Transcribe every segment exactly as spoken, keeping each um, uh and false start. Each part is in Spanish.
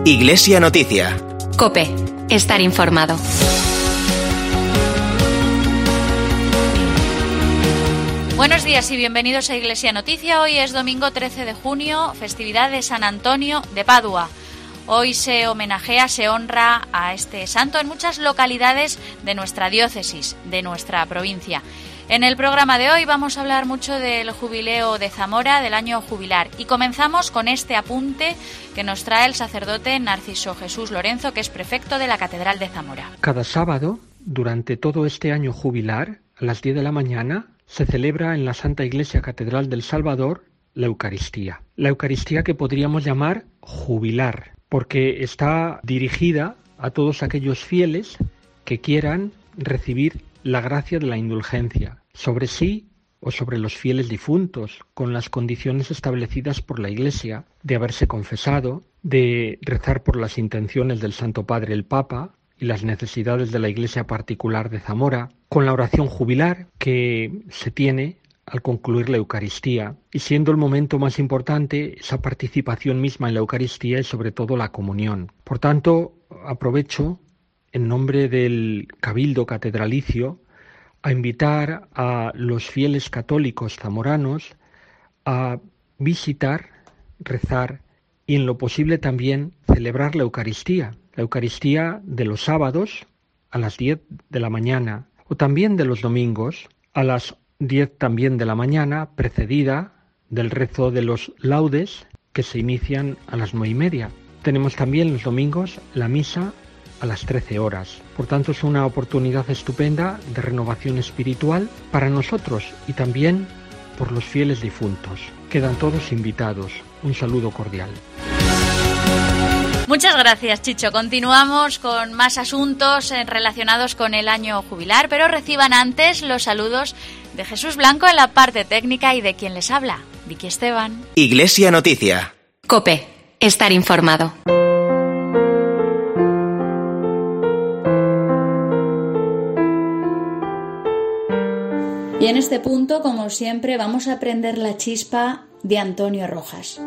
Iglesia Noticia. COPE. Estar informado. Buenos días y bienvenidos a Iglesia Noticia. Hoy es domingo trece de junio, festividad de San Antonio de Padua. Hoy se homenajea, se honra a este santo en muchas localidades de nuestra diócesis, de nuestra provincia. En el programa de hoy vamos a hablar mucho del jubileo de Zamora, del año jubilar. Y comenzamos con este apunte que nos trae el sacerdote Narciso Jesús Lorenzo, que es prefecto de la Catedral de Zamora. Cada sábado, durante todo este año jubilar, a las diez de la mañana, se celebra en la Santa Iglesia Catedral del Salvador la Eucaristía. La Eucaristía que podríamos llamar jubilar, porque está dirigida a todos aquellos fieles que quieran recibir la gracia de la indulgencia sobre sí o sobre los fieles difuntos, con las condiciones establecidas por la Iglesia de haberse confesado, de rezar por las intenciones del Santo Padre el Papa y las necesidades de la Iglesia particular de Zamora, con la oración jubilar que se tiene al concluir la Eucaristía, y siendo el momento más importante esa participación misma en la Eucaristía y sobre todo la comunión. Por tanto, aprovecho en nombre del Cabildo Catedralicio a invitar a los fieles católicos zamoranos a visitar, rezar y en lo posible también celebrar la Eucaristía. La Eucaristía de los sábados a las diez de la mañana o también de los domingos a las diez también de la mañana, precedida del rezo de los laudes que se inician a las nueve y media. Tenemos también los domingos la misa a las trece horas. Por tanto, es una oportunidad estupenda de renovación espiritual para nosotros y también por los fieles difuntos. Quedan todos invitados. Un saludo cordial. Muchas gracias, Chicho. Continuamos con más asuntos relacionados con el año jubilar, pero reciban antes los saludos de Jesús Blanco en la parte técnica y de quien les habla, Vicky Esteban. Iglesia Noticia. COPE. Estar informado. Y en este punto, como siempre, vamos a prender la chispa de Antonio Rojas.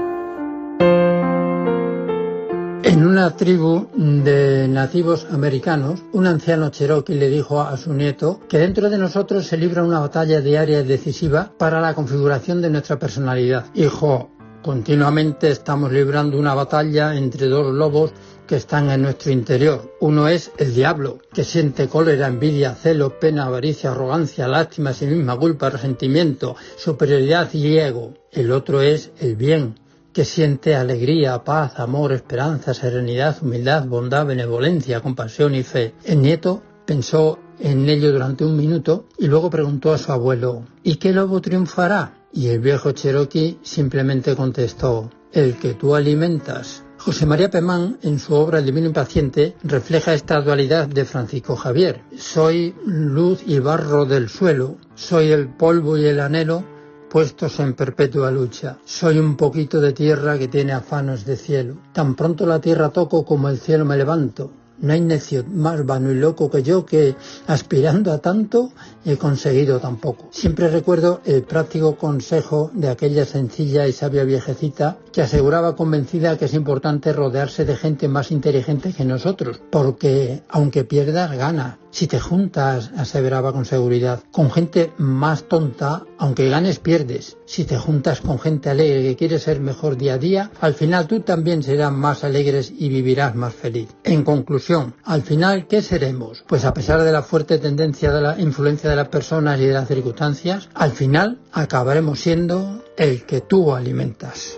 En una tribu de nativos americanos, un anciano cherokee le dijo a su nieto que dentro de nosotros se libra una batalla diaria y decisiva para la configuración de nuestra personalidad. Hijo, continuamente estamos librando una batalla entre dos lobos que están en nuestro interior. Uno es el diablo, que siente cólera, envidia, celo, pena, avaricia, arrogancia, lástima, sí misma, culpa, resentimiento, superioridad y ego. El otro es el bien, que siente alegría, paz, amor, esperanza, serenidad, humildad, bondad, benevolencia, compasión y fe. El nieto pensó en ello durante un minuto y luego preguntó a su abuelo, ¿y qué lobo triunfará? Y el viejo cherokee simplemente contestó, el que tú alimentas. José María Pemán, en su obra El Divino Impaciente, refleja esta dualidad de Francisco Javier. Soy luz y barro del suelo, soy el polvo y el anhelo, puestos en perpetua lucha. Soy un poquito de tierra que tiene afanos de cielo. Tan pronto la tierra toco como el cielo me levanto. No hay necio más vano y loco que yo que, aspirando a tanto, he conseguido tan poco. Siempre recuerdo el práctico consejo de aquella sencilla y sabia viejecita que aseguraba convencida que es importante rodearse de gente más inteligente que nosotros, porque aunque pierdas, gana. Si te juntas, aseveraba con seguridad, con gente más tonta, aunque ganes, pierdes. Si te juntas con gente alegre que quiere ser mejor día a día, al final tú también serás más alegres y vivirás más feliz. En conclusión, al final, ¿qué seremos? Pues a pesar de la fuerte tendencia de la influencia de las personas y de las circunstancias, al final acabaremos siendo el que tú alimentas.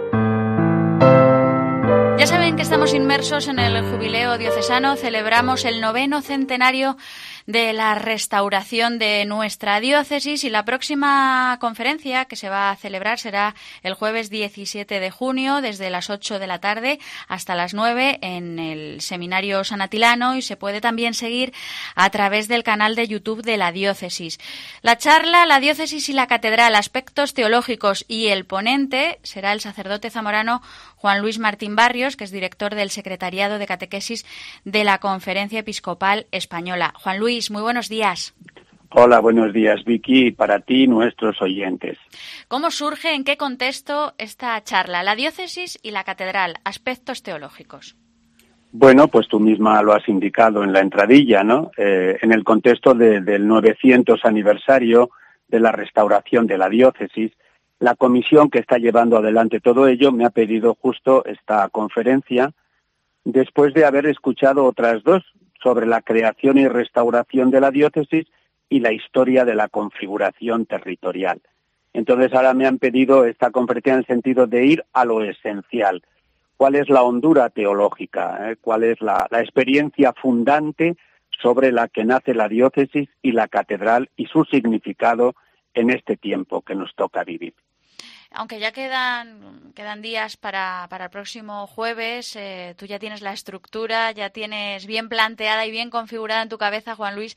Ya saben que estamos inmersos en el jubileo diocesano, celebramos el noveno centenario de la restauración de nuestra diócesis y la próxima conferencia que se va a celebrar será el jueves diecisiete de junio desde las ocho de la tarde hasta las nueve en el Seminario San Atilano y se puede también seguir a través del canal de YouTube de la diócesis. La charla, la diócesis y la catedral, aspectos teológicos y el ponente será el sacerdote zamorano Juan Luis Martín Barrios, que es director del Secretariado de Catequesis de la Conferencia Episcopal Española. Juan Luis, muy buenos días. Hola, buenos días, Vicky, y para ti, nuestros oyentes. ¿Cómo surge, en qué contexto esta charla? La diócesis y la catedral, aspectos teológicos. Bueno, pues tú misma lo has indicado en la entradilla, ¿no? Eh, en el contexto de, del novecientos aniversario de la restauración de la diócesis, la comisión que está llevando adelante todo ello me ha pedido justo esta conferencia después de haber escuchado otras dos sobre la creación y restauración de la diócesis y la historia de la configuración territorial. Entonces ahora me han pedido esta conferencia en el sentido de ir a lo esencial. ¿Cuál es la hondura teológica? ¿Eh? ¿Cuál es la, la experiencia fundante sobre la que nace la diócesis y la catedral y su significado en este tiempo que nos toca vivir? Aunque ya quedan quedan días para, para el próximo jueves, eh, tú ya tienes la estructura, ya tienes bien planteada y bien configurada en tu cabeza, Juan Luis,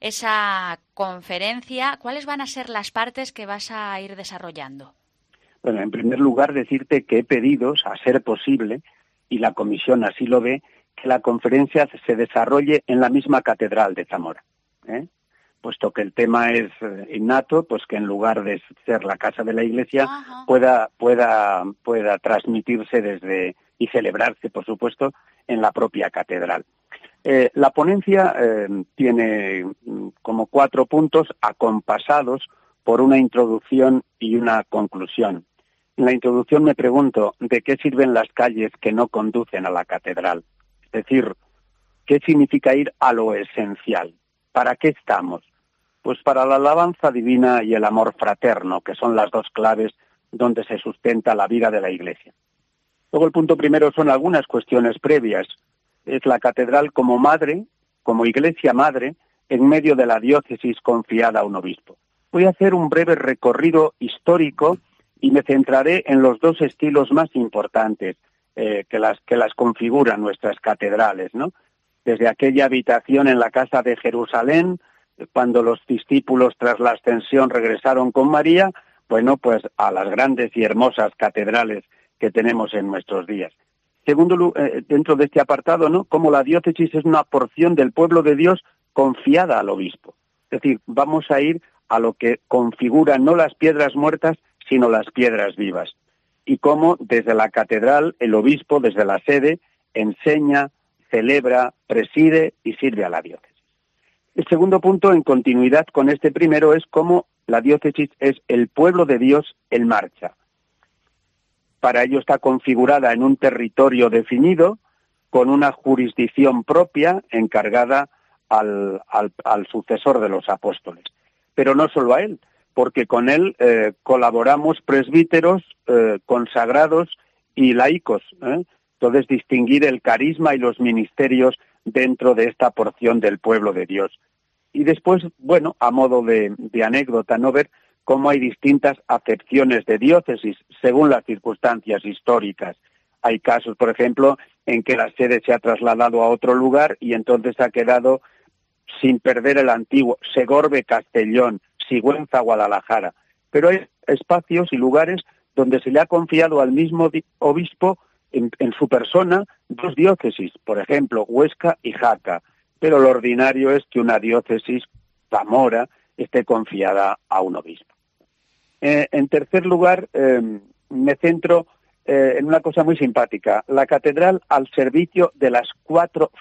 esa conferencia. ¿Cuáles van a ser las partes que vas a ir desarrollando? Bueno, en primer lugar, decirte que he pedido, a ser posible, y la comisión así lo ve, que la conferencia se desarrolle en la misma catedral de Zamora, ¿eh? Puesto que el tema es innato, pues que en lugar de ser la casa de la Iglesia, Ajá. pueda pueda pueda transmitirse desde y celebrarse, por supuesto, en la propia catedral. Eh, la ponencia eh, tiene como cuatro puntos acompasados por una introducción y una conclusión. En la introducción me pregunto de qué sirven las calles que no conducen a la catedral. Es decir, ¿qué significa ir a lo esencial? ¿Para qué estamos? Pues para la alabanza divina y el amor fraterno, que son las dos claves donde se sustenta la vida de la Iglesia. Luego el punto primero son algunas cuestiones previas. Es la catedral como madre, como Iglesia madre, en medio de la diócesis confiada a un obispo. Voy a hacer un breve recorrido histórico y me centraré en los dos estilos más importantes eh, que las que las configuran nuestras catedrales, ¿no? Desde aquella habitación en la casa de Jerusalén, cuando los discípulos tras la ascensión regresaron con María, bueno, pues a las grandes y hermosas catedrales que tenemos en nuestros días. Segundo, eh, dentro de este apartado, ¿no? Cómo la diócesis es una porción del pueblo de Dios confiada al obispo. Es decir, vamos a ir a lo que configuran no las piedras muertas, sino las piedras vivas. Y cómo desde la catedral, el obispo, desde la sede, enseña, celebra, preside y sirve a la diócesis. El segundo punto, en continuidad con este primero, es cómo la diócesis es el pueblo de Dios en marcha. Para ello está configurada en un territorio definido, con una jurisdicción propia encargada al, al, al sucesor de los apóstoles. Pero no solo a él, porque con él eh, colaboramos presbíteros, eh, consagrados y laicos. ¿eh? Entonces, distinguir el carisma y los ministerios dentro de esta porción del pueblo de Dios. Y después, bueno, a modo de, de anécdota, ¿no? Ver cómo hay distintas acepciones de diócesis según las circunstancias históricas. Hay casos, por ejemplo, en que la sede se ha trasladado a otro lugar y entonces ha quedado sin perder el antiguo Segorbe-Castellón, Sigüenza-Guadalajara. Pero hay espacios y lugares donde se le ha confiado al mismo obispo en, en su persona dos diócesis, por ejemplo, Huesca y Jaca. Pero lo ordinario es que una diócesis, Zamora, esté confiada a un obispo. Eh, en tercer lugar, eh, me centro eh, en una cosa muy simpática. La catedral al servicio de las cuatro,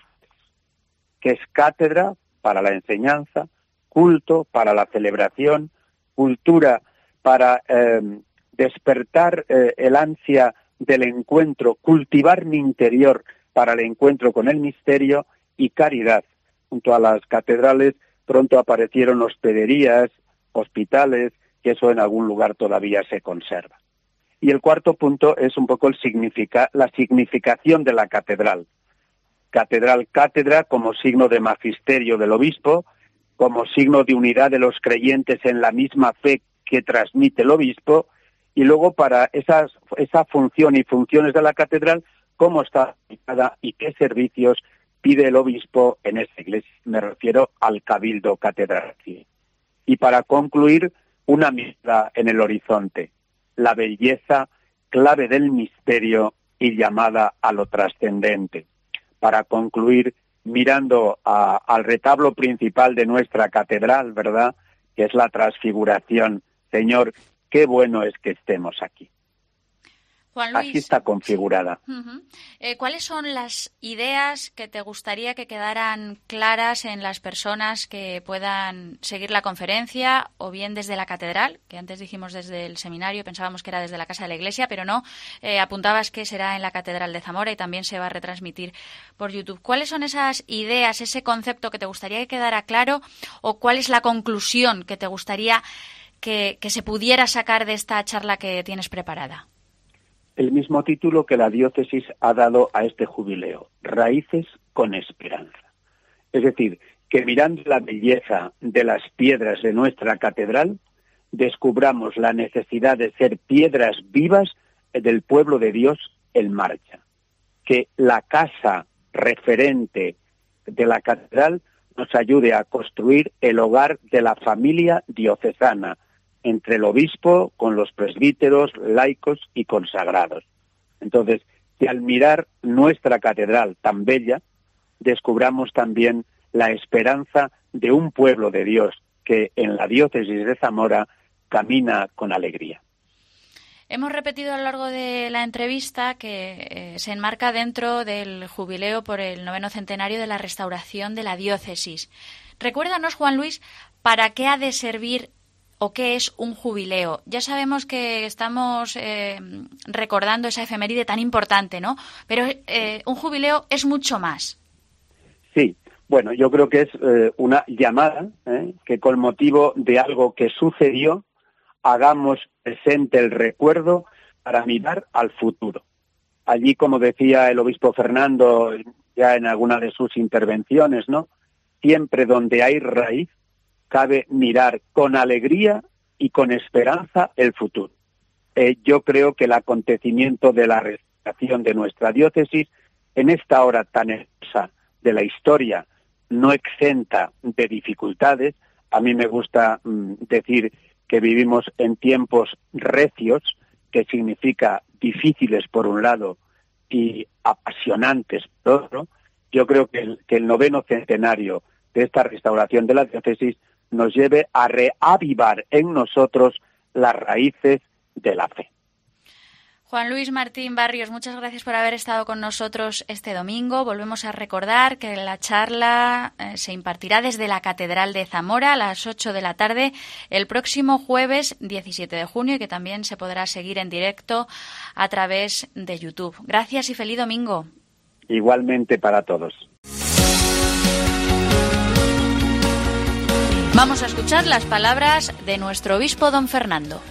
que es cátedra para la enseñanza, culto para la celebración, cultura para eh, despertar eh, el ansia del encuentro, cultivar mi interior para el encuentro con el misterio, y caridad. Junto a las catedrales pronto aparecieron hospederías, hospitales, que eso en algún lugar todavía se conserva. Y el cuarto punto es un poco el significa, la significación de la catedral. Catedral, cátedra como signo de magisterio del obispo, como signo de unidad de los creyentes en la misma fe que transmite el obispo, y luego para esas, esa función y funciones de la catedral, cómo está aplicada y qué servicios pide el obispo en esta iglesia. Me refiero al cabildo catedral. Y para concluir, una mirada en el horizonte, la belleza, clave del misterio y llamada a lo trascendente. Para concluir, mirando a, al retablo principal de nuestra catedral, ¿verdad?, que es la transfiguración. Señor, qué bueno es que estemos aquí. Juan Luis, así está configurada. Uh-huh. eh, ¿Cuáles son las ideas que te gustaría que quedaran claras en las personas que puedan seguir la conferencia, o bien desde la catedral, que antes dijimos desde el seminario, pensábamos que era desde la Casa de la Iglesia, pero no, eh, apuntabas que será en la Catedral de Zamora y también se va a retransmitir por YouTube? ¿Cuáles son esas ideas, ese concepto que te gustaría que quedara claro, o cuál es la conclusión que te gustaría que, que se pudiera sacar de esta charla que tienes preparada? El mismo título que la diócesis ha dado a este jubileo, Raíces con Esperanza. Es decir, que mirando la belleza de las piedras de nuestra catedral, descubramos la necesidad de ser piedras vivas del pueblo de Dios en marcha. Que la casa referente de la catedral nos ayude a construir el hogar de la familia diocesana, entre el obispo, con los presbíteros, laicos y consagrados. Entonces, que al mirar nuestra catedral tan bella, descubramos también la esperanza de un pueblo de Dios que en la diócesis de Zamora camina con alegría. Hemos repetido a lo largo de la entrevista que eh, se enmarca dentro del jubileo por el noveno centenario de la restauración de la diócesis. Recuérdanos, Juan Luis, ¿para qué ha de servir o qué es un jubileo? Ya sabemos que estamos eh, recordando esa efeméride tan importante, ¿no? Pero eh, un jubileo es mucho más. Sí, bueno, yo creo que es eh, una llamada ¿eh? que con motivo de algo que sucedió hagamos presente el recuerdo para mirar al futuro. Allí, como decía el obispo Fernando ya en alguna de sus intervenciones, ¿no? Siempre donde hay raíz, cabe mirar con alegría y con esperanza el futuro. Eh, yo creo que el acontecimiento de la restauración de nuestra diócesis, en esta hora tan hermosa de la historia, no exenta de dificultades. A mí me gusta mm, decir que vivimos en tiempos recios, que significa difíciles por un lado y apasionantes por otro. Yo creo que el, que el noveno centenario de esta restauración de la diócesis nos lleve a reavivar en nosotros las raíces de la fe. Juan Luis Martín Barrios, muchas gracias por haber estado con nosotros este domingo. Volvemos a recordar que la charla eh, se impartirá desde la Catedral de Zamora a las ocho de la tarde el próximo jueves diecisiete de junio y que también se podrá seguir en directo a través de YouTube. Gracias y feliz domingo. Igualmente para todos. Vamos a escuchar las palabras de nuestro obispo don Fernando.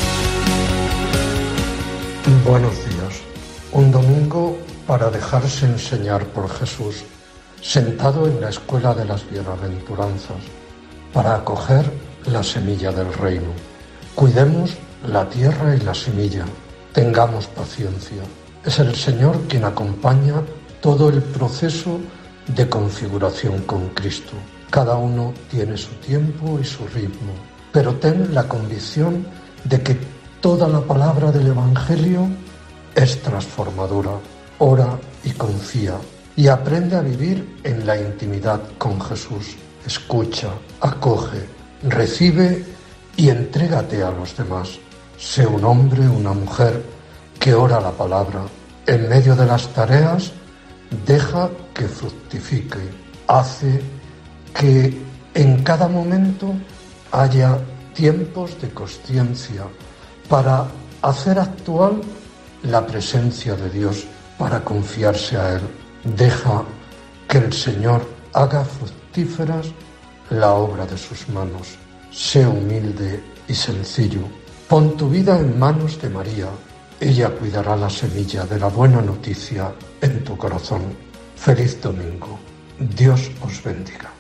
Buenos días. Un domingo para dejarse enseñar por Jesús, sentado en la escuela de las bienaventuranzas, para acoger la semilla del reino. Cuidemos la tierra y la semilla, tengamos paciencia. Es el Señor quien acompaña todo el proceso de configuración con Cristo. Cada uno tiene su tiempo y su ritmo, pero ten la convicción de que toda la palabra del Evangelio es transformadora. Ora y confía y aprende a vivir en la intimidad con Jesús. Escucha, acoge, recibe y entrégate a los demás. Sé un hombre, una mujer que ora la palabra. En medio de las tareas, deja que fructifique. Hace que en cada momento haya tiempos de consciencia para hacer actual la presencia de Dios, para confiarse a Él. Deja que el Señor haga fructíferas la obra de sus manos. Sé humilde y sencillo. Pon tu vida en manos de María. Ella cuidará la semilla de la buena noticia en tu corazón. Feliz domingo. Dios os bendiga.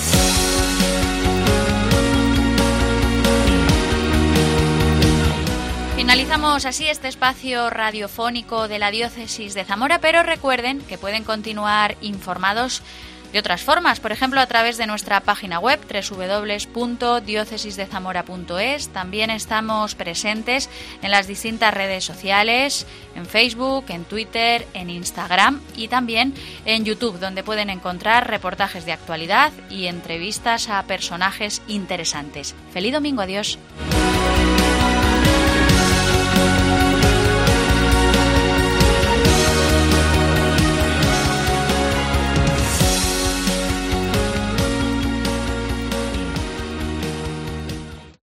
Finalizamos así este espacio radiofónico de la Diócesis de Zamora, pero recuerden que pueden continuar informados de otras formas, por ejemplo a través de nuestra página web doble u doble u doble u punto diócesis de zamora punto es. También estamos presentes en las distintas redes sociales, en Facebook, en Twitter, en Instagram y también en YouTube, donde pueden encontrar reportajes de actualidad y entrevistas a personajes interesantes. ¡Feliz domingo! Adiós.